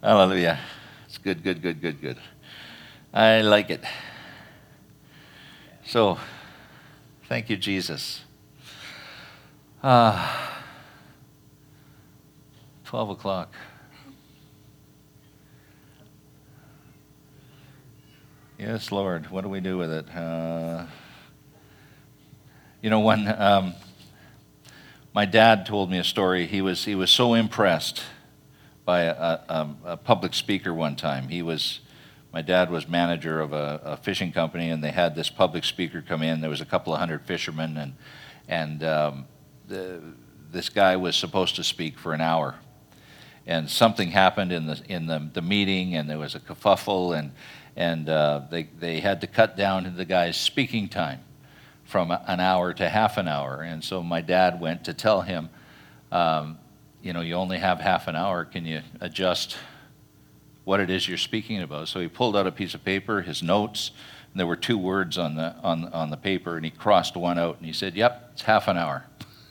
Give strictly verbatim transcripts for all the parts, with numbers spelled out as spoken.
Hallelujah. It's good, good, good, good, good. I like it. So, thank you, Jesus. Uh, twelve o'clock. Yes, Lord. What do we do with it? Uh, you know, when um, my dad told me a story, he was he was so impressed by a, a, a public speaker one time. He was, my dad was manager of a, a fishing company, and they had this public speaker come in. There was a couple of hundred fishermen, and and um, the, this guy was supposed to speak for an hour. And something happened in the in the, the meeting, and there was a kerfuffle, and and uh, they they had to cut down the guy's speaking time from an hour to half an hour. And so my dad went to tell him, um, you know, you only have half an hour. Can you adjust what it is you're speaking about? So he pulled out a piece of paper, his notes, and there were two words on the on on the paper, and he crossed one out, and he said, "Yep, it's half an hour."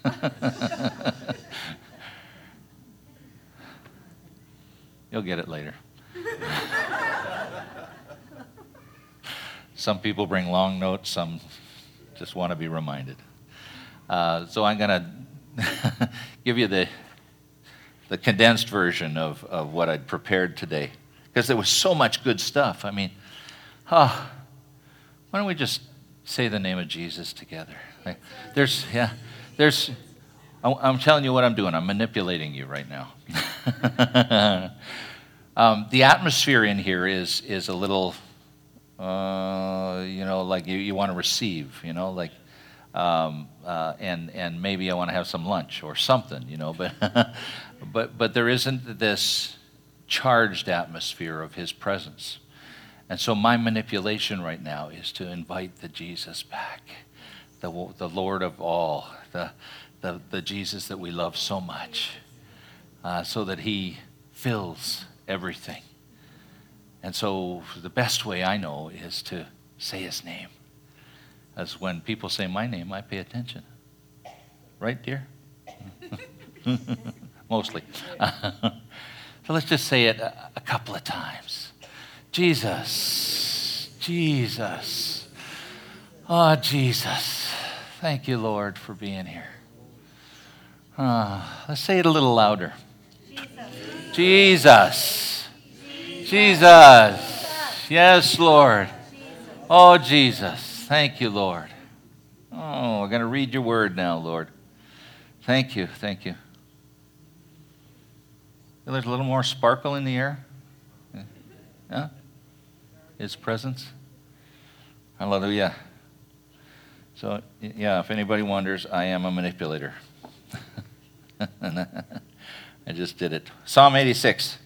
You'll get it later. Some people bring long notes, some just want to be reminded. Uh, so I'm going to give you the the condensed version of, of what I'd prepared today, because there was so much good stuff. I mean, oh, why don't we just say the name of Jesus together? Like, there's, yeah, there's, I'm telling you what I'm doing. I'm manipulating you right now. um, the atmosphere in here is is a little, uh, you know, like you, you want to receive, you know, like, um, uh, and and maybe I want to have some lunch or something, you know, but but but there isn't this charged atmosphere of His presence. And so my manipulation right now is to invite the Jesus back, the the Lord of all, the the, the Jesus that we love so much, uh, so that He fills everything. And so the best way I know is to say His name. As when people say my name, I pay attention. Right, dear? Mostly. So let's just say it a, a couple of times. Jesus, Jesus, oh, Jesus. Thank you, Lord, for being here. Uh, let's say it a little louder. Jesus, Jesus, Jesus. Yes, Lord. Oh, Jesus. Thank you, Lord. Oh, we're going to read your word now, Lord. Thank you, thank you. There's a little more sparkle in the air. Yeah? His presence. Hallelujah. So, yeah, if anybody wonders, I am a manipulator. I just did it. Psalm eighty-six.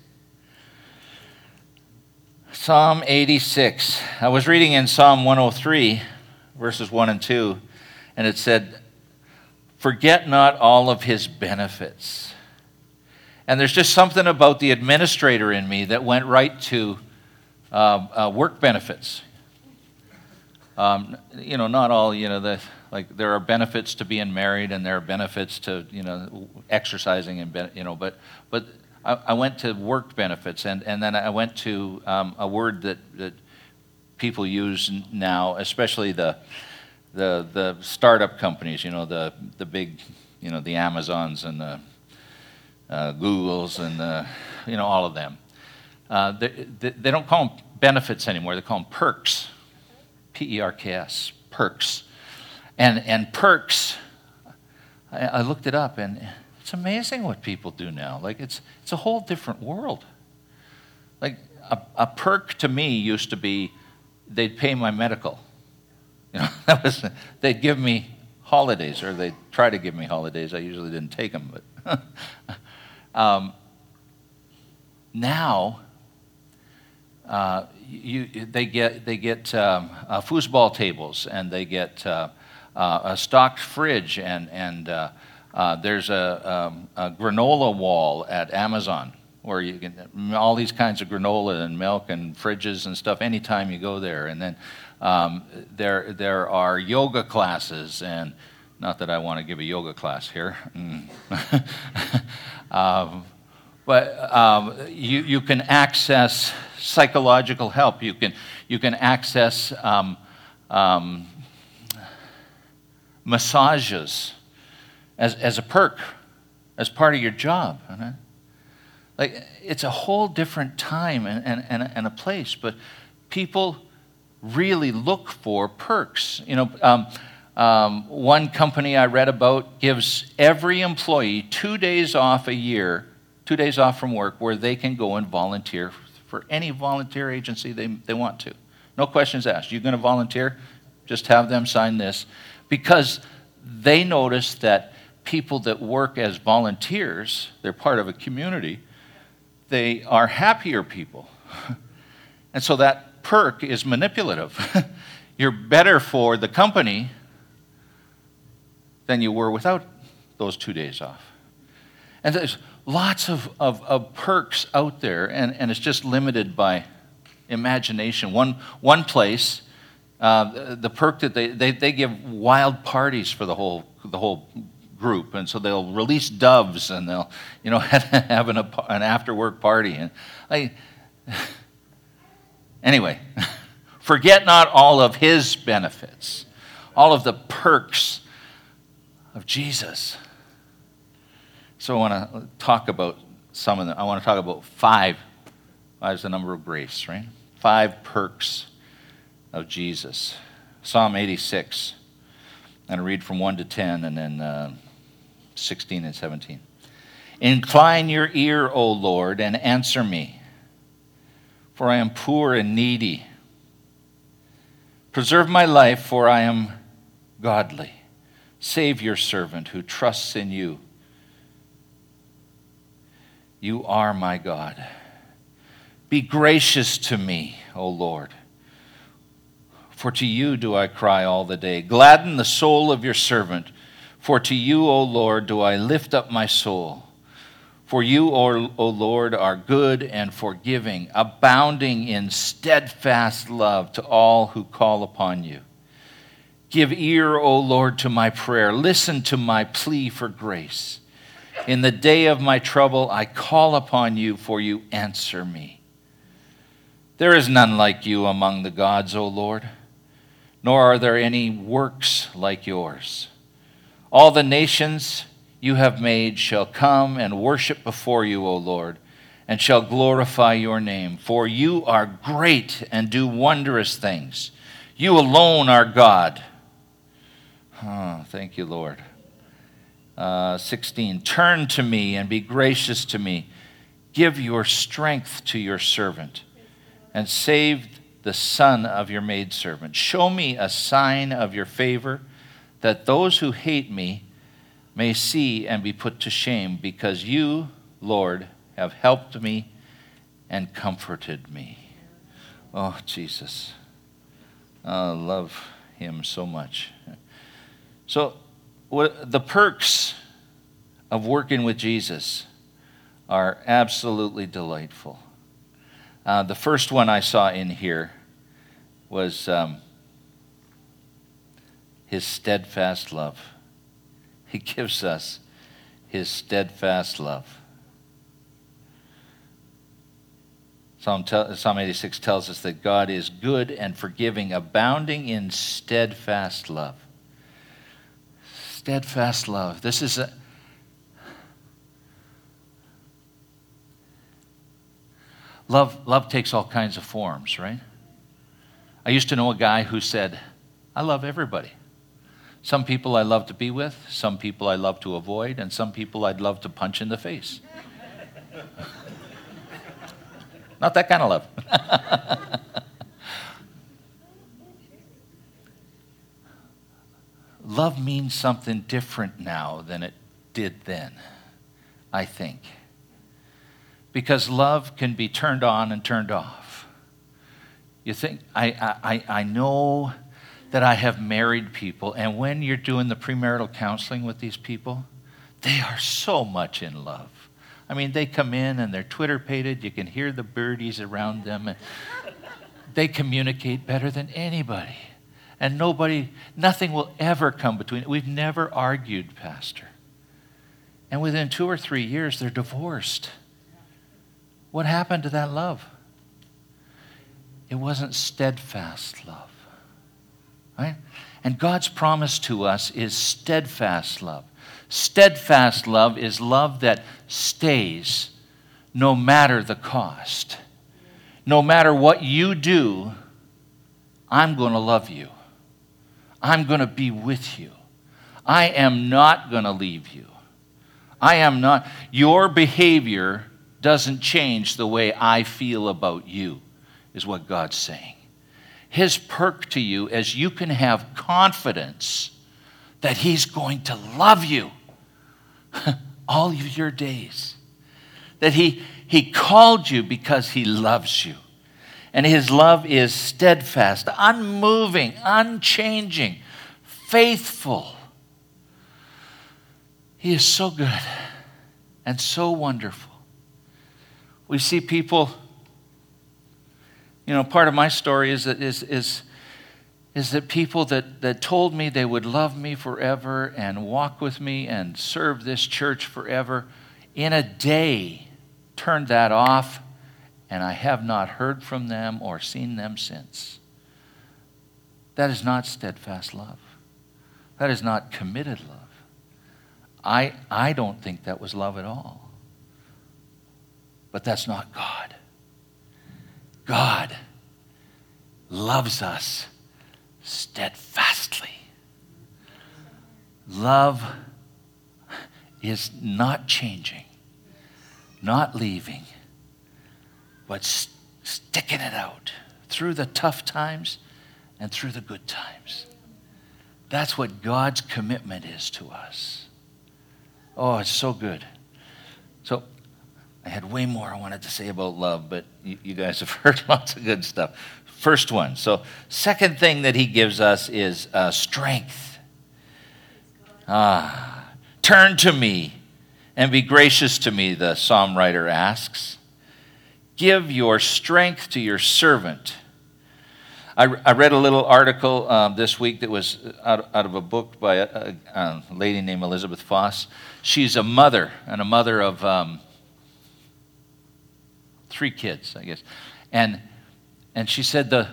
Psalm eighty-six. I was reading in Psalm one oh three, verses one and two, and it said, "Forget not all of His benefits." And there's just something about the administrator in me that went right to uh, uh, work benefits. Um, you know, not all, you know, the, like there are benefits to being married, and there are benefits to, you know, exercising, and, you know, but, but I, I went to work benefits, and, and then I went to um, a word that, that people use now, especially the, the, the startup companies, you know, the, the big, you know, the Amazons and the uh, Googles and the, you know, all of them. Uh, they, they, they don't call them benefits anymore. They call them perks. P E R K S, perks. And and perks, I, I looked it up, and it's amazing what people do now. Like, it's it's a whole different world. Like, a, a perk to me used to be they'd pay my medical. You know, that was, they'd give me holidays, or they'd try to give me holidays. I usually didn't take them, but um, now, Uh, you, they get they get um, uh, foosball tables, and they get uh, uh, a stocked fridge, and and uh, uh, there's a, um, a granola wall at Amazon where you can all these kinds of granola and milk and fridges and stuff anytime you go there. And then um, there there are yoga classes, and not that I want to give a yoga class here. Mm. um, but um, you, you can access psychological help. You can, you can access um, um, massages as, as a perk, as part of your job. Right? Like, it's a whole different time and, and, and, and a place, but people really look for perks. You know, um, um, one company I read about gives every employee two days off a year, two days off from work, where they can go and volunteer for any volunteer agency they, they want to. No questions asked. You're going to volunteer? Just have them sign this. Because they notice that people that work as volunteers, they're part of a community, they are happier people. And so that perk is manipulative. You're better for the company than you were without those two days off. And there's lots of, of, of perks out there, and, and it's just limited by imagination. One, one place, uh, the, the perk that they, they, they give wild parties for the whole, the whole group, and so they'll release doves, and they'll, you know, have an, an after-work party. And I, anyway, forget not all of his benefits, all of the perks of Jesus. So I want to talk about some of them. I want to talk about five. Five is the number of grace, right? Five perks of Jesus. Psalm eighty-six. I'm going to read from one to ten, and then uh, sixteen and seventeen. Incline your ear, O Lord, and answer me, for I am poor and needy. Preserve my life, for I am godly. Save your servant who trusts in you. You are my God. Be gracious to me, O Lord, for to you do I cry all the day. Gladden the soul of your servant, for to you, O Lord, do I lift up my soul. For you, O, o Lord, are good and forgiving, abounding in steadfast love to all who call upon you. Give ear, O Lord, to my prayer. Listen to my plea for grace. In the day of my trouble, I call upon you, for you answer me. There is none like you among the gods, O Lord, nor are there any works like yours. All the nations you have made shall come and worship before you, O Lord, and shall glorify your name. For you are great and do wondrous things. You alone are God. Oh, thank you, Lord. Uh, sixteen, turn to me and be gracious to me. Give your strength to your servant and save the son of your maidservant. Show me a sign of your favor, that those who hate me may see and be put to shame, because you, Lord, have helped me and comforted me. Oh, Jesus. I love him so much. So what, the perks of working with Jesus are absolutely delightful. Uh, the first one I saw in here was um, his steadfast love. He gives us his steadfast love. Psalm, Psalm eighty-six tells us that God is good and forgiving, abounding in steadfast love. Steadfast love. This is a love. Love takes all kinds of forms, right? I used to know a guy who said, "I love everybody. Some people I love to be with, some people I love to avoid, and some people I'd love to punch in the face." Not that kind of love. Love means something different now than it did then, I think. Because love can be turned on and turned off. You think, I, I, I know that I have married people, and when you're doing the premarital counseling with these people, they are so much in love. I mean, they come in and they're Twitter-pated. You can hear the birdies around them. And they communicate better than anybody. And nobody, nothing will ever come between. We've never argued, Pastor. And within two or three years, they're divorced. what happened to that love? It wasn't steadfast love. Right? And God's promise to us is steadfast love. Steadfast love is love that stays no matter the cost. No matter what you do, I'm going to love you. I'm going to be with you. I am not going to leave you. I am not. Your behavior doesn't change the way I feel about you, is what God's saying. His perk to you is you can have confidence that He's going to love you all of your days. That he, he called you because He loves you. And His love is steadfast, unmoving, unchanging, faithful. He is so good and so wonderful. We see people, you know, part of my story is that, is, is, is that people that, that told me they would love me forever and walk with me and serve this church forever, in a day turned that off, and I have not heard from them or seen them since. That is not steadfast love. That is not committed love. I, I don't think that was love at all. But that's not God. God loves us steadfastly. Love is not changing, not leaving, but st- sticking it out through the tough times and through the good times. That's what God's commitment is to us. Oh, it's so good. So I had way more I wanted to say about love, but you, you guys have heard lots of good stuff. First one. So second thing that He gives us is uh, strength. Ah, turn to me and be gracious to me, the psalm writer asks. Give your strength to your servant. I, I read a little article um, this week that was out, out of a book by a, a, a lady named Elizabeth Foss. She's a mother, and a mother of um, three kids, I guess. And and she said the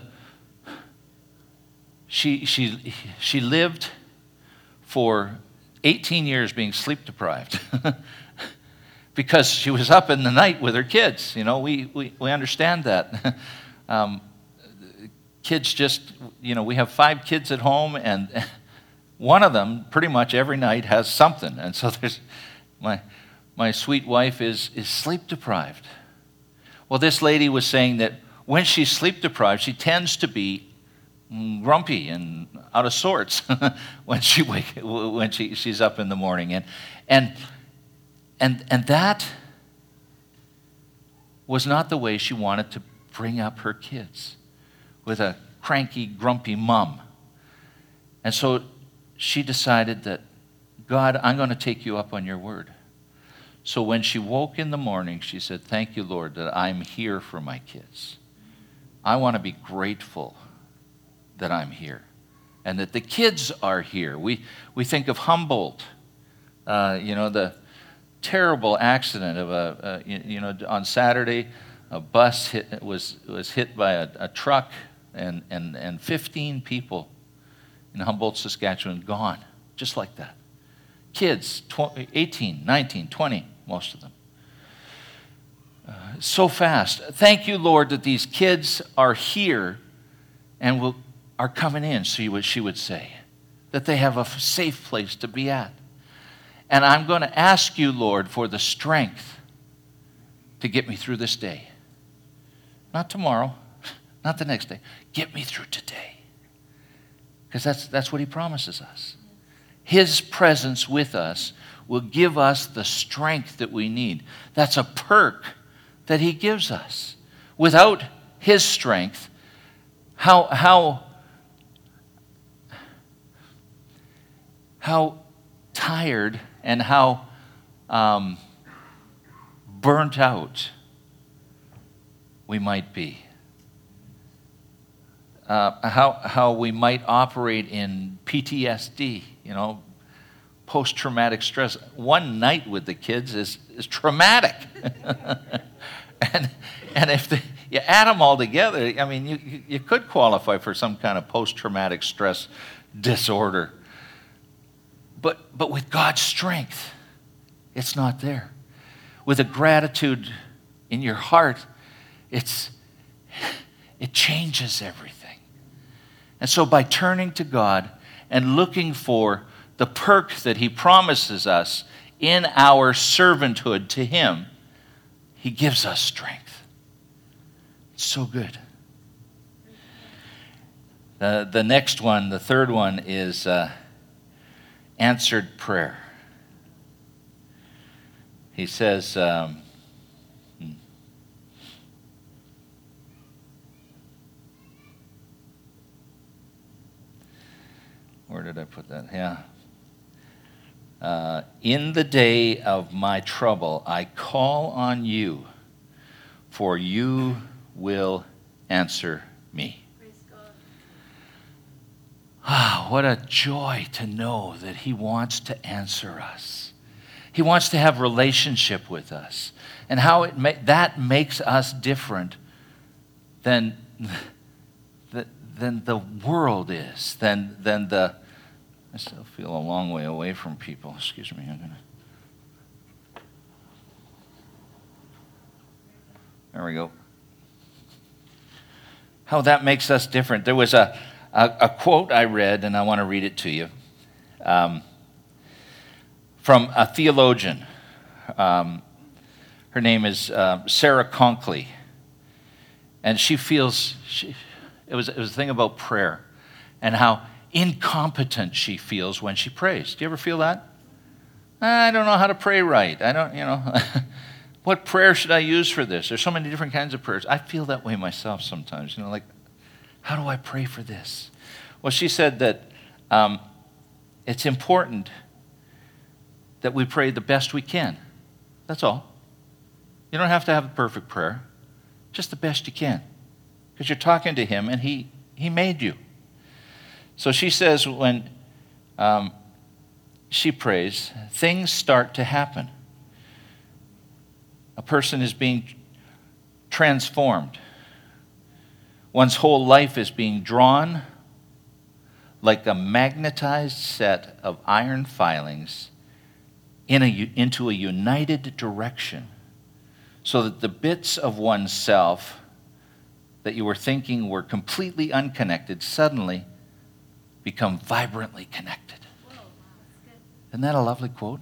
she she she lived for eighteen years being sleep deprived. Because she was up in the night with her kids. You know, we, we, we understand that. um, kids just, you know, we have five kids at home, and one of them pretty much every night has something. And so there's, my, my sweet wife is, is sleep deprived. Well, this lady was saying that when she's sleep deprived, she tends to be grumpy and out of sorts when she wake, when she, she's up in the morning. And, and And, and that was not the way she wanted to bring up her kids, with a cranky, grumpy mom. And so she decided that, God, I'm going to take you up on your word. So when she woke in the morning, she said, thank you, Lord, that I'm here for my kids. I want to be grateful that I'm here and that the kids are here. We, we think of Humboldt, uh, you know, the terrible accident of a, a you, you know, on Saturday, a bus hit, was was hit by a, a truck, and, and, and fifteen people in Humboldt, Saskatchewan, gone, just like that. Kids, eighteen, nineteen, twenty, most of them. Uh, so fast. Thank you, Lord, that these kids are here and will, are coming in, she would, she would say, that they have a safe place to be at. And I'm going to ask you, Lord, for the strength to get me through this day. Not tomorrow, not the next day. Get me through today. Because that's, that's what He promises us. His presence with us will give us the strength that we need. That's a perk that He gives us. Without His strength, how, how, how tired and how um, burnt out we might be. Uh, how, how we might operate in P T S D, you know, post-traumatic stress. One night with the kids is, is traumatic. and, And if the, you add them all together, I mean, you, you, you could qualify for some kind of post-traumatic stress disorder. But, but with God's strength, it's not there. With a gratitude in your heart, it's, it changes everything. And so by turning to God and looking for the perk that he promises us in our servanthood to him, he gives us strength. It's so good. Uh, the next one, the third one, is uh, answered prayer. He says, um, where did I put that? Yeah. Uh, in the day of my trouble, I call on you, for you will answer me. Praise God. Ah, what a joy to know that he wants to answer us. He wants to have relationship with us, and how it ma- that makes us different than the, than the world is, than than the. I still feel a long way away from people. Excuse me. I'm gonna. There we go. How that makes us different. There was a a, a quote I read, and I want to read it to you. Um, From a theologian. Um, her name is uh, Sarah Conkley. And she feels, she, it, was, it was a thing about prayer and how incompetent she feels when she prays. Do you ever feel that? I don't know how to pray right. I don't, you know, what prayer should I use for this? There's so many different kinds of prayers. I feel that way myself sometimes, you know, like, how do I pray for this? Well, she said that um, it's important that we pray the best we can. That's all. You don't have to have a perfect prayer. Just the best you can. Because you're talking to him and he, he made you. So she says when um, she prays, things start to happen. A person is being transformed. One's whole life is being drawn like a magnetized set of iron filings In a, into a united direction, so that the bits of oneself that you were thinking were completely unconnected suddenly become vibrantly connected. Whoa, wow, that's Isn't that a lovely quote?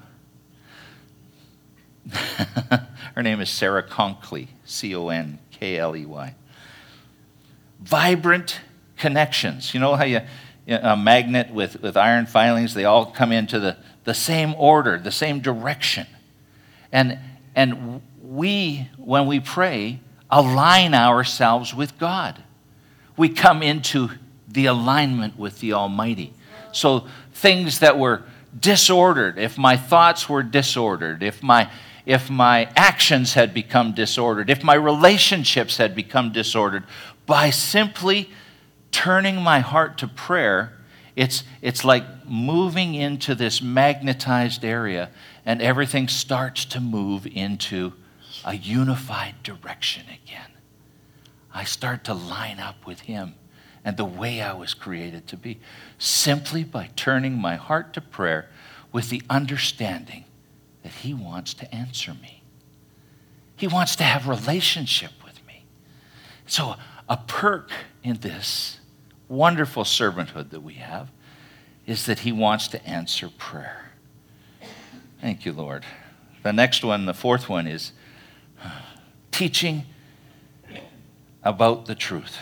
Her name is Sarah Conkley, C O N K L E Y. Vibrant connections. You know how you, a magnet with, with iron filings, they all come into the the same order, the same direction. And, and we, when we pray, align ourselves with God. We come into the alignment with the Almighty. So things that were disordered, if my thoughts were disordered, if my, if my actions had become disordered, if my relationships had become disordered, by simply turning my heart to prayer, It's, it's like moving into this magnetized area, and everything starts to move into a unified direction again. I start to line up with him and the way I was created to be, simply by turning my heart to prayer with the understanding that he wants to answer me. He wants to have relationship with me. So a perk in this wonderful servanthood that we have is that he wants to answer prayer. Thank you, Lord. The next one, the fourth one, is teaching about the truth.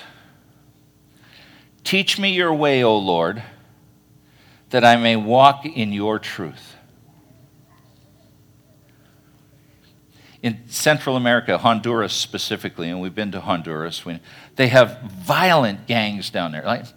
Teach me your way, O Lord, that I may walk in your truth. In Central America, Honduras specifically, and we've been to Honduras, we, they have violent gangs down there. Like,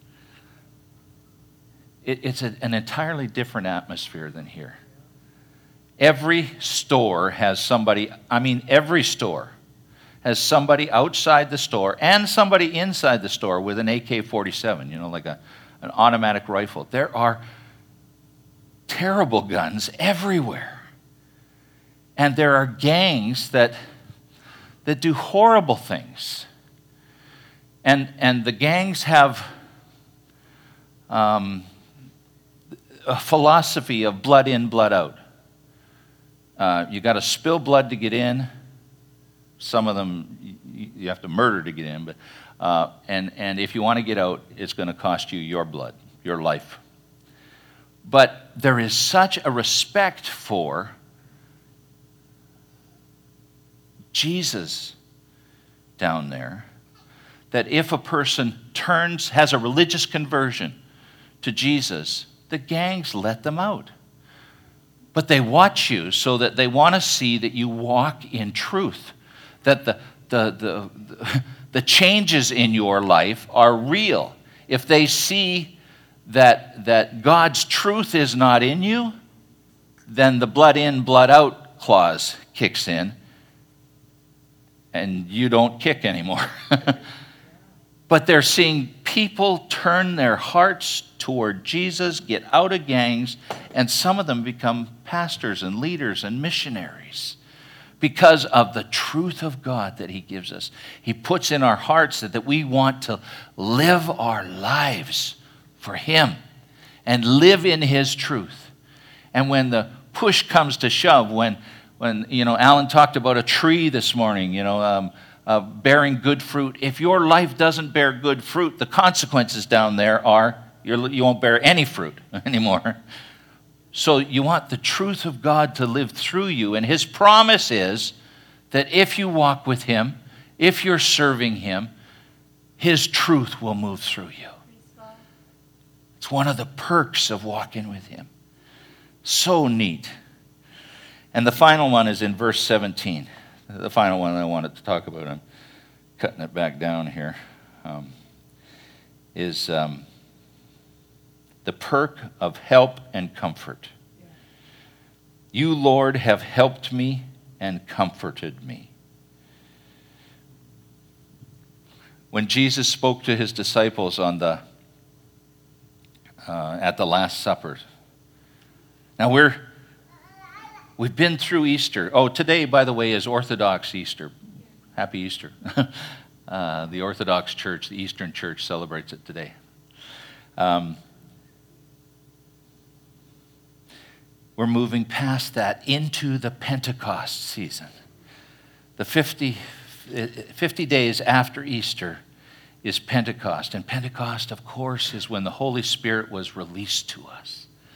it, it's a, an entirely different atmosphere than here. Every store has somebody, I mean every store has somebody outside the store and somebody inside the store with an A K forty-seven, you know, like a, an automatic rifle. There are terrible guns everywhere. And there are gangs that that do horrible things. And, and the gangs have um, a philosophy of blood in, blood out. Uh, you got to spill blood to get in. Some of them you, you have to murder to get in, but uh, and and if you want to get out, it's going to cost you your blood, your life. But there is such a respect for Jesus down there that if a person turns, has a religious conversion to Jesus, the gangs let them out. But they watch you so that they want to see that you walk in truth, that the, the, the, the, the changes in your life are real. If they see that, that God's truth is not in you, then the blood in, blood out clause kicks in, and you don't kick anymore. But they're seeing people turn their hearts toward Jesus, get out of gangs, and some of them become pastors and leaders and missionaries because of the truth of God that he gives us. He puts in our hearts that, that we want to live our lives for him and live in his truth. And when the push comes to shove, when, when you know, Alan talked about a tree this morning, you know, um, Uh, bearing good fruit. If your life doesn't bear good fruit, the consequences down there are you're, you won't bear any fruit anymore. So you want the truth of God to live through you. And his promise is that if you walk with him, if you're serving him, his truth will move through you. It's one of the perks of walking with him. So neat. And the final one is in verse seventeen. The final one I wanted to talk about, I'm cutting it back down here, um, is um, the perk of help and comfort. You, Lord, have helped me and comforted me. When Jesus spoke to his disciples on the uh, at the Last Supper, now we're We've been through Easter. Oh, today, by the way, is Orthodox Easter. Happy Easter. uh, the Orthodox Church, the Eastern Church, celebrates it today. Um, we're moving past that into the Pentecost season. The fifty, fifty days after Easter is Pentecost. And Pentecost, of course, is when the Holy Spirit was released to us.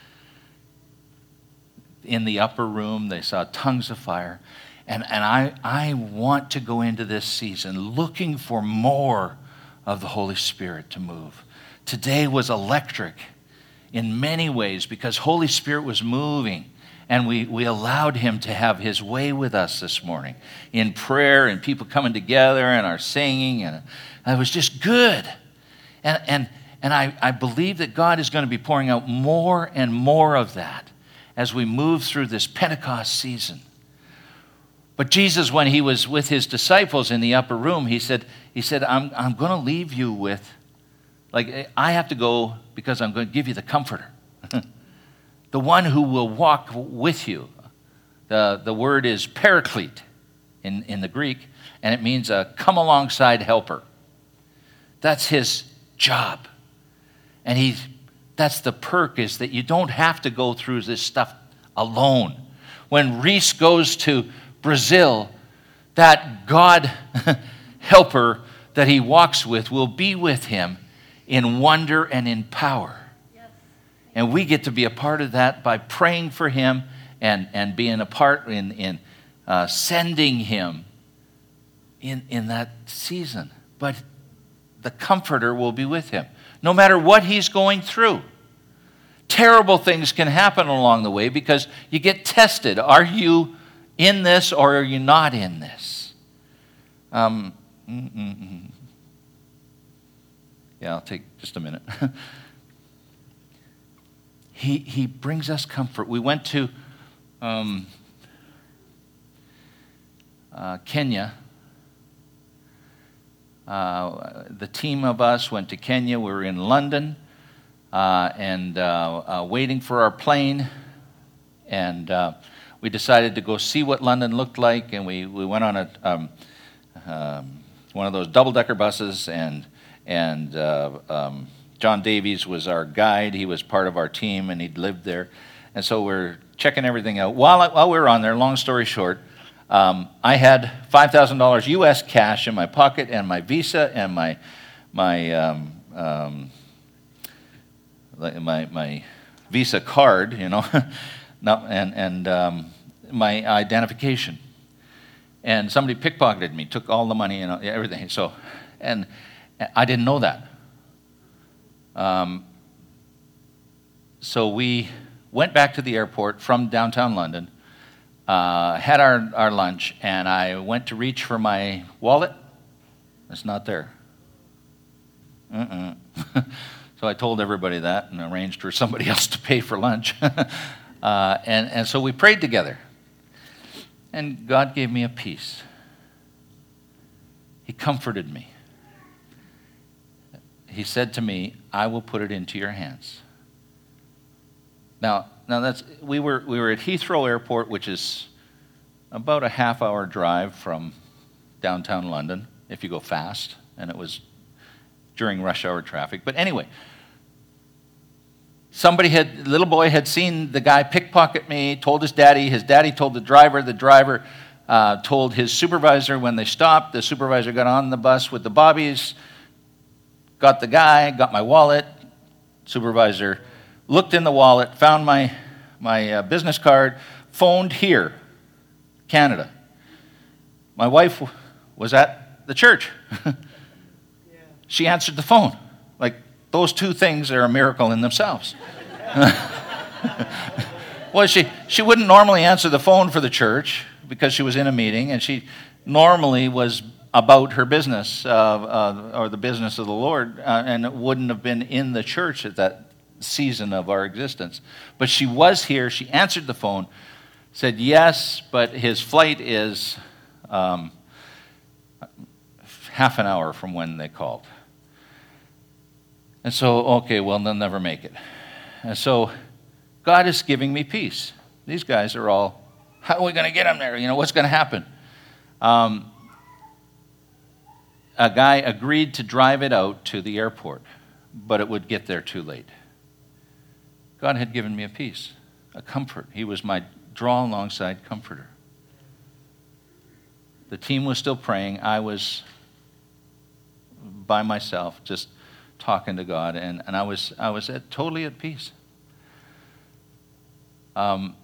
In the upper room, they saw tongues of fire. And, and I, I want to go into this season looking for more of the Holy Spirit to move. Today was electric in many ways because Holy Spirit was moving. And we, we allowed him to have his way with us this morning in prayer and people coming together and our singing. And it was just good. And, and, and I, I believe that God is going to be pouring out more and more of that as we move through this Pentecost season. But Jesus, when he was with his disciples in the upper room, he said, he said, I'm, I'm going to leave you with, like, I have to go because I'm going to give you the comforter. The one who will walk with you. The, the word is paraclete in, in the Greek, and it means a come alongside helper. That's his job. And he's That's the perk, is that you don't have to go through this stuff alone. When Reese goes to Brazil, that God helper that he walks with will be with him in wonder and in power. Yes. And we get to be a part of that by praying for him and, and being a part in, in uh, sending him in, in that season. But the comforter will be with him. No matter what he's going through. Terrible things can happen along the way because you get tested. Are you in this or are you not in this? Um, mm-mm-mm. Yeah, I'll take just a minute. he, he brings us comfort. We went to um, uh, Kenya. Uh, the team of us went to Kenya. We were in London uh, and uh, uh, waiting for our plane. And uh, we decided to go see what London looked like. And we, we went on a um, um, one of those double-decker buses, and and uh, um, John Davies was our guide. He was part of our team, and he'd lived there. And so we're checking everything out. While, I, while we were on there, long story short, um, I had five thousand dollars U S cash in my pocket, and my Visa, and my my um, um, my my Visa card, you know, and and um, my identification. And somebody pickpocketed me, took all the money and everything. So, and I didn't know that. Um, so we went back to the airport from downtown London, uh, had our, our lunch, and I went to reach for my wallet. It's not there. Uh-uh. So I told everybody that and arranged for somebody else to pay for lunch. uh, and, and so we prayed together. And God gave me a peace. He comforted me. He said to me, I will put it into your hands. Now, now that's we were we were at Heathrow Airport, which is about a half hour drive from downtown London, if you go fast, and it was during rush hour traffic. But anyway, somebody had, the little boy had seen the guy pickpocket me, told his daddy, his daddy told the driver, the driver uh, told his supervisor when they stopped, the supervisor got on the bus with the bobbies, got the guy, got my wallet, supervisor looked in the wallet, found my, my uh, business card, phoned here, Canada. My wife was at the church. She answered the phone. Like, those two things are a miracle in themselves. Well, she, she wouldn't normally answer the phone for the church because she was in a meeting, and she normally was about her business uh, uh, or the business of the Lord, uh, and it wouldn't have been in the church at that season of our existence. But she was here. She answered the phone, said yes, but his flight is um, half an hour from when they called. And so, okay, well, they'll never make it. And so God is giving me peace. These guys are all, how are we going to get them there? You know, what's going to happen? Um, a guy agreed to drive it out to the airport, but it would get there too late. God had given me a peace, a comfort. He was my draw alongside comforter. The team was still praying. I was by myself, just talking to God, and, and I was I was at, totally at peace. Um,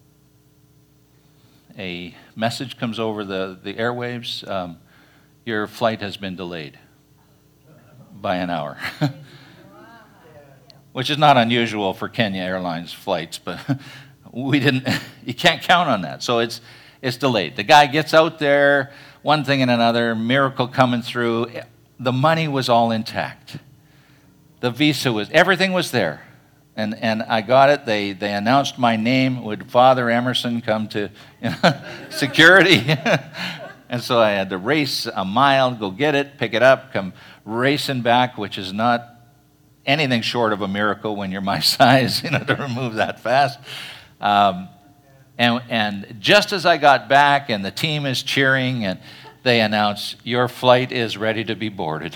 a message comes over the, the airwaves. Um, your flight has been delayed by an hour, which is not unusual for Kenya Airlines flights, but we didn't. You can't count on that, so it's it's delayed. The guy gets out there, one thing and another, miracle coming through. The money was all intact. The visa was, everything was there. And and I got it. They they announced my name. Would Father Emerson come to you know, security? And so I had to race a mile, go get it, pick it up, come racing back, which is not anything short of a miracle when you're my size, you know, to remove that fast. Um, and and just as I got back, and the team is cheering, and they announce, your flight is ready to be boarded.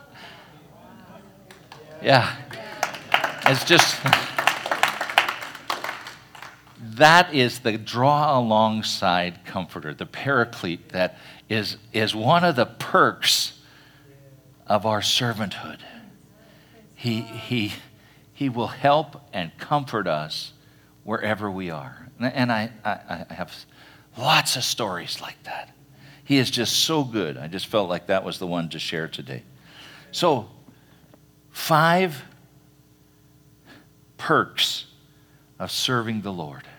Yeah. It's just, that is the draw alongside comforter, the paraclete that is, is one of the perks of our servanthood. He, he, he will help and comfort us wherever we are. And I, I, I have lots of stories like that. He is just so good. I just felt like that was the one to share today. So, five perks of serving the Lord.